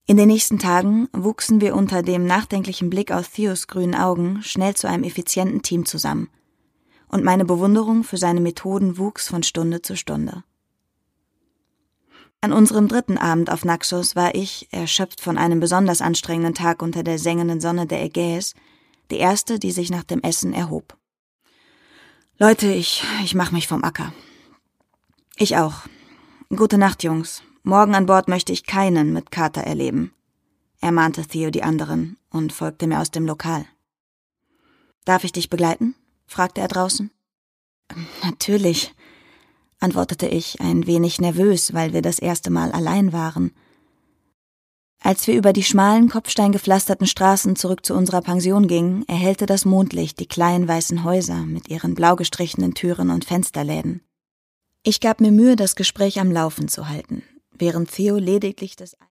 In den nächsten Tagen wuchsen wir unter dem nachdenklichen Blick aus Theos grünen Augen schnell zu einem effizienten Team zusammen. Und meine Bewunderung für seine Methoden wuchs von Stunde zu Stunde. An unserem 3. Abend auf Naxos war ich, erschöpft von einem besonders anstrengenden Tag unter der sengenden Sonne der Ägäis, die Erste, die sich nach dem Essen erhob. »Leute, ich mach mich vom Acker.« »Ich auch. Gute Nacht, Jungs. Morgen an Bord möchte ich keinen mit Kater erleben«, ermahnte Theo die anderen und folgte mir aus dem Lokal. »Darf ich dich begleiten?« fragte er draußen. »Natürlich«, antwortete ich, ein wenig nervös, weil wir das erste Mal allein waren. Als wir über die schmalen, kopfsteingepflasterten Straßen zurück zu unserer Pension gingen, erhellte das Mondlicht die kleinen weißen Häuser mit ihren blau gestrichenen Türen und Fensterläden. Ich gab mir Mühe, das Gespräch am Laufen zu halten, während Theo lediglich das